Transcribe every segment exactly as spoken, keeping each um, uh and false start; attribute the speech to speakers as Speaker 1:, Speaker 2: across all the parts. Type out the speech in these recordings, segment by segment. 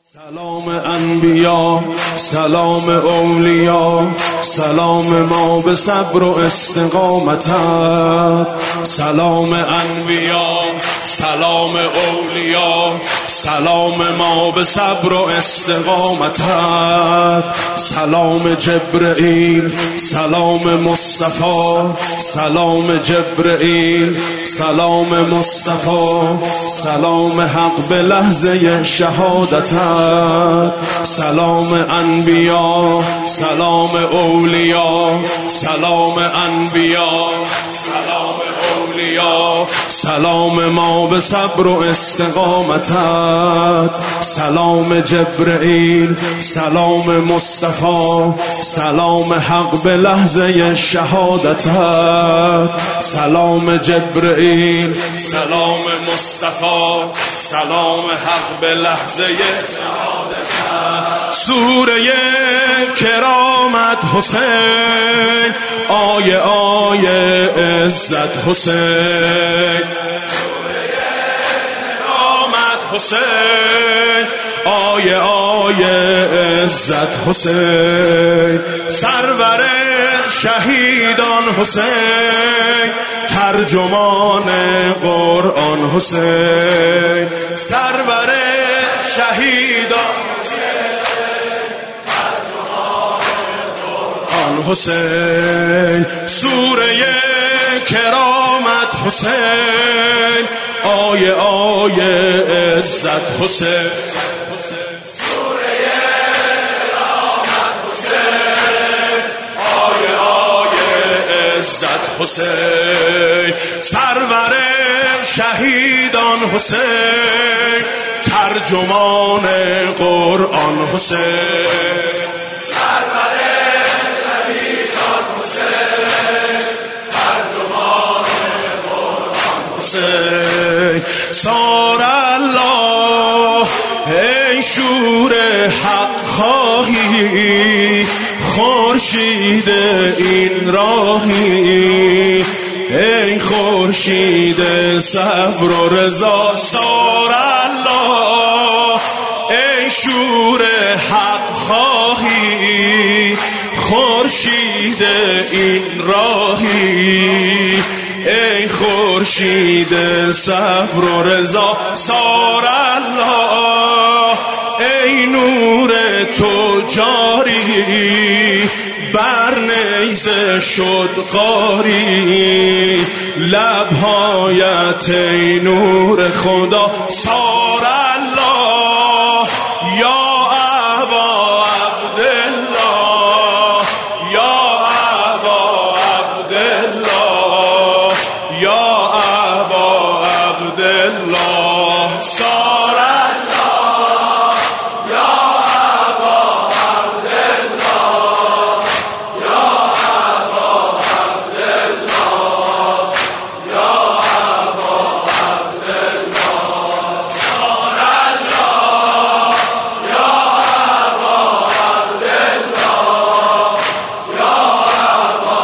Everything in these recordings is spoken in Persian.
Speaker 1: سلام انبیا، سلام اولیا، سلام ما به صبر و استقامتت. سلام انبیا، سلام اولیا، سلام ما به صبر و استقامتت. سلام جبرئیل، سلام مصطفی، سلام جبرئیل، سلام مصطفی، سلام حق به لحظه شهادتت. سلام انبیا، سلام اولیا، سلام انبیا، سلام اولیا، سلام ما به صبر و استقامتت. سلام جبرئیل، سلام مصطفی، سلام حق به لحظه شهادتت. سلام جبرئیل، سلام مصطفی، سلام حق به لحظه سوره کرامت حسین، آیه آیه عزت حسین. سوره کرامت حسین، آیه آیه عزت حسین. سرور شهیدان حسین، ترجمان قرآن حسین. سرور شهیدان حسین. سوره کرامت حسین، آیه آیه عزت حسین. سوره کرامت حسین، آیه آیه عزت حسین. سرور شهیدان حسین، ترجمان قرآن حسین. سار الله ای شور حق خواهی، خورشید این راهی، ای خورشید صبر و رضا. سار الله ای شور حق خواهی، خورشید این راهی، ای خورشید صبر و رضا. سار الله ای نور تو جاری، بر نیزه شد قاری، لبهایت ای نور خدا. سار الله یا ابا عبدالله، یا ابا عبدالله، یا ابا عبدالله. سار الله یا ابا عبدالله، یا ابا عبدالله، یا ابا عبدالله. سار الله یا ابا عبدالله، یا ابا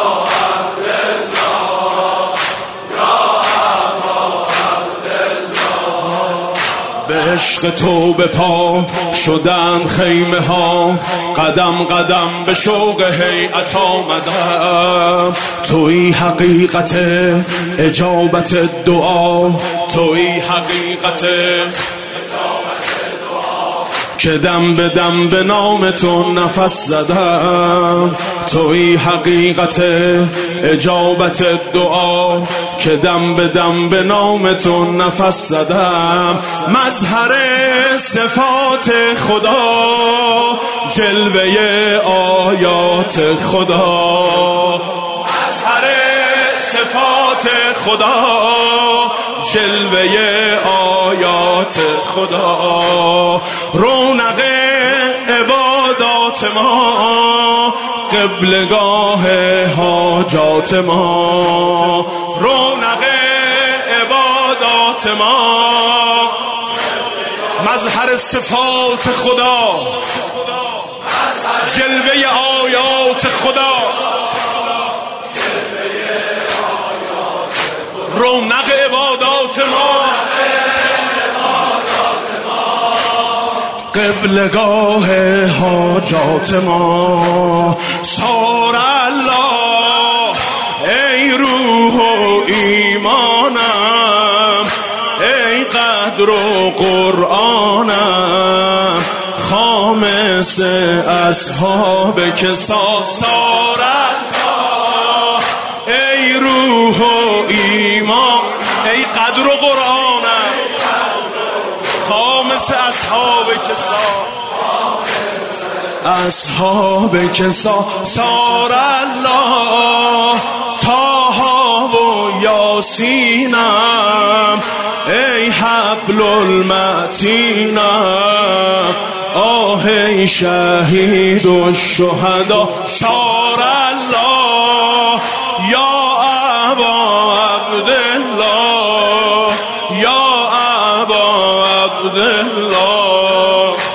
Speaker 1: به عشق تو به پا شدن خیمه ها، قدم قدم به شوق هیئت آمدم. تویی حقیقت اجابت دعا، تویی حقیقت که دم به دم به نام تو نفس زدم. تویی حقیقت اجابت دعا، که دم به دم به نام تو نفس زدم. مظهر صفات خدا، جلوه آیات خدا. مظهر صفات خدا، جلوه آیات خدا. رونق عبادات ما، قبلگاه حاجات ما. رونق عبادات ما، مظهر صفات خدا، جلوه آیات خدا. رونق عبادات ما، قبلگاه حاجات ما. سار الله ای روح و ایمانم، ای قدر و قرآنم، خامس اصحاب کسا. سار الله ای روح و ایمان، ای قدر و قرآنم، خامس اصحاب کسا. اصحاب کسا. سار الله طه و یاسینم، ای حبل المتینم، آه ای شهید و شهدا. سار الله یا ابا عبدالله، یا ابا عبدالله،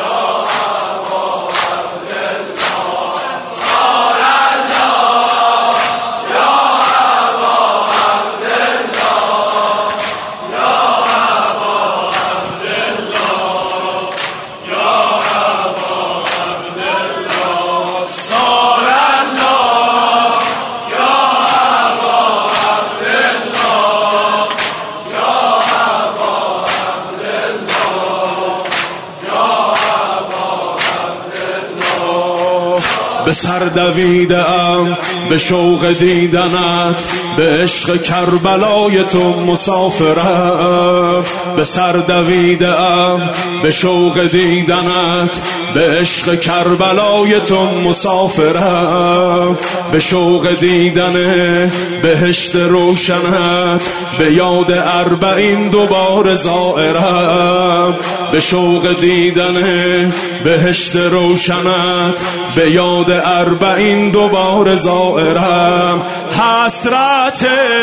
Speaker 1: به سر دویدم به شوق دیدنت، به عشق کربلای تو مسافرم. به سر دویدم به شوق دیدنت، به عشق کربلای تو مسافرم. به شوق دیدن بهشت روشنت، به یاد اربعین دوباره زائرم. به شوق دیدن بهشت روشنت، به یاد اربعین دوباره زائرم. حسرت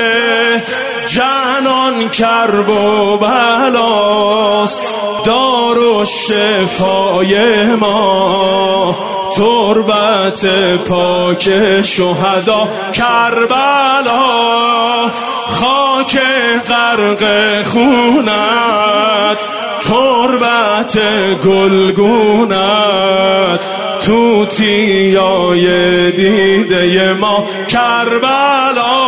Speaker 1: جانان کرب و بلاست، دار و شفای ما تربت پاک شهدا. کربلا خاک غرق خونت، تربت گلگونت، توتیای دیده ما. کربلا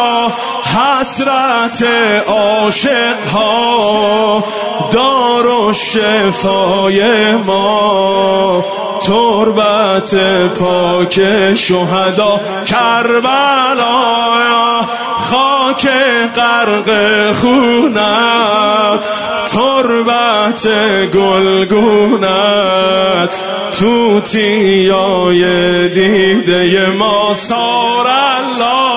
Speaker 1: حسرت عاشق ها، دار و شفای ما تربت پاک شهدا. کربلا خاک غرق خونت، تربت گلگونت، توتیای دیده ما. سار الله